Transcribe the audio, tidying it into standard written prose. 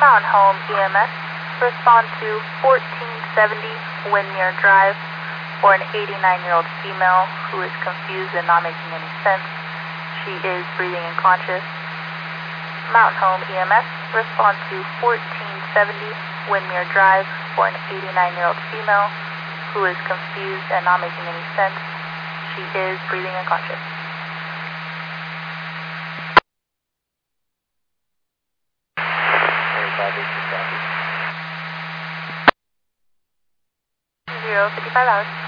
Mountain Home EMS, respond to 1470 Windmere Drive for an 89-year-old female who is confused and not making any sense. She is breathing unconscious. Mountain Home EMS, respond to 1470 Windmere Drive for an 89-year-old female who is confused and not making any sense. She is breathing unconscious. Zero 55 hours.